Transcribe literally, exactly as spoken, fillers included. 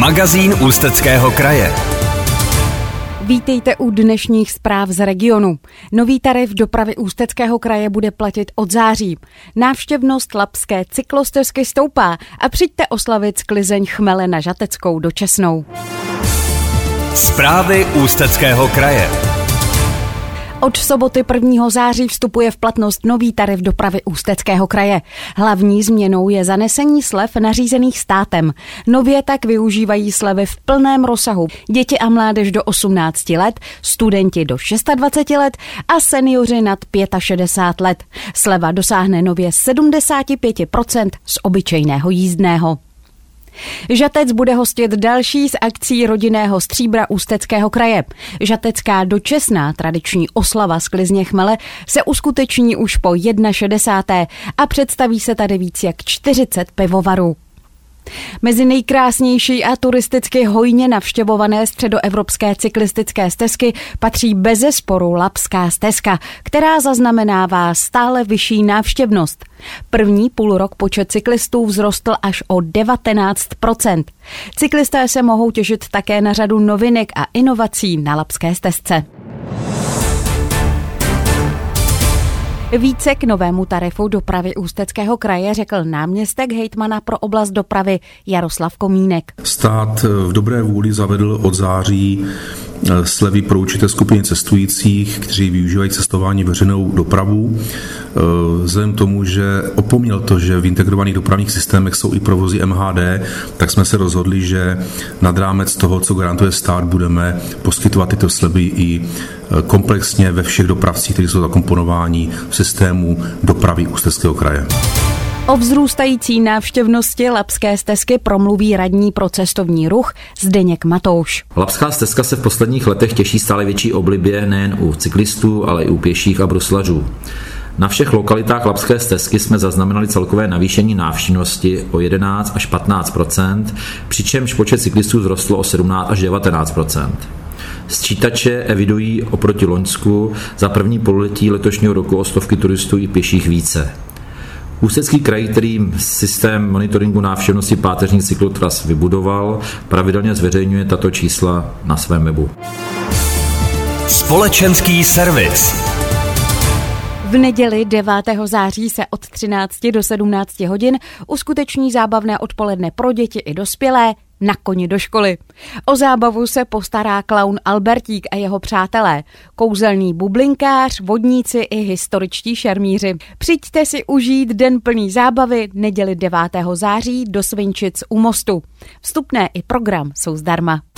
Magazín Ústeckého kraje. Vítejte u dnešních zpráv z regionu. Nový tarif dopravy Ústeckého kraje bude platit od září. Návštěvnost labské cyklostezky stoupá a přijďte oslavit sklizeň chmele na Žateckou do Česnou. Zprávy Ústeckého kraje. Od soboty prvního září vstupuje v platnost nový tarif dopravy Ústeckého kraje. Hlavní změnou je zanesení slev nařízených státem. Nově tak využívají slevy v plném rozsahu děti a mládež do osmnácti let, studenti do dvaceti šesti let a seniori nad šedesát pět let. Sleva dosáhne nově sedmdesát pět procent z obyčejného jízdného. Žatec bude hostit další z akcí rodinného stříbra Ústeckého kraje. Žatecká dočesná tradiční oslava sklizně chmele se uskuteční už po šedesáté první a představí se tady víc jak čtyřicet pivovarů. Mezi nejkrásnější a turisticky hojně navštěvované středoevropské cyklistické stezky patří bezesporu Labská stezka, která zaznamenává stále vyšší návštěvnost. První půlrok počet cyklistů vzrostl až o devatenáct procent. Cyklisté se mohou těšit také na řadu novinek a inovací na Labské stezce. Více k novému tarifu dopravy Ústeckého kraje řekl náměstek hejtmana pro oblast dopravy Jaroslav Komínek. Stát v dobré vůli zavedl od září slevy pro určité skupiny cestujících, kteří využívají cestování veřejnou dopravu. Vzhledem tomu, že opomněl to, že v integrovaných dopravních systémech jsou i provozy M H D, tak jsme se rozhodli, že nad rámec toho, co garantuje stát, budeme poskytovat tyto slevy i komplexně ve všech dopravcích, kteří jsou zakomponováni v systému dopravy Ústeckého kraje. O vzrůstající návštěvnosti Labské stezky promluví radní pro cestovní ruch Zdeněk Matouš. Labská stezka se v posledních letech těší stále větší oblibě nejen u cyklistů, ale i u pěších a bruslařů. Na všech lokalitách Labské stezky jsme zaznamenali celkové navýšení návštěvnosti o jedenáct až patnáct procent, přičemž počet cyklistů vzrostl o sedmnáct až devatenáct procent. Sčítače evidují oproti loňsku za první pololetí letošního roku o stovky turistů i pěších více. Ústecký kraj, který systém monitoringu návštěvnosti páteřních cyklotras vybudoval, pravidelně zveřejňuje tato čísla na svém webu. Společenský servis. V neděli devátého září se od třinácti do sedmnácti hodin uskuteční zábavné odpoledne pro děti i dospělé Na koni do školy. O zábavu se postará klaun Albertík a jeho přátelé, kouzelný bublinkář, vodníci i historičtí šermíři. Přijďte si užít den plný zábavy neděli devátého září do Svinčic u Mostu. Vstupné i program jsou zdarma.